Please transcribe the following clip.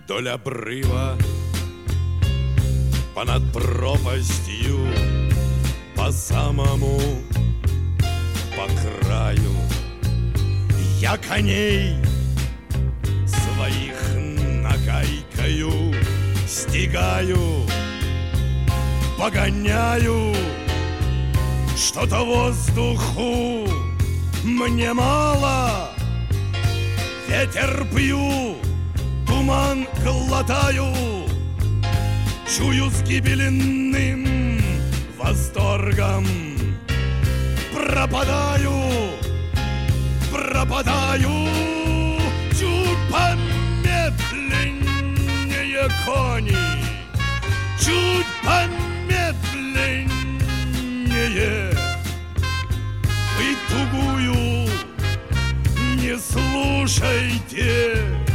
вдоль обрыва, понад пропастью, по самому, по краю. Я коней своих нагайкою стигаю, погоняю. Что-то воздуху мне мало, ветер пью, туман глотаю, чую с гибельным восторгом. Пропадаю, пропадаю, чуть помедленнее кони, чуть помедленнее. Вы тугую не слушайте,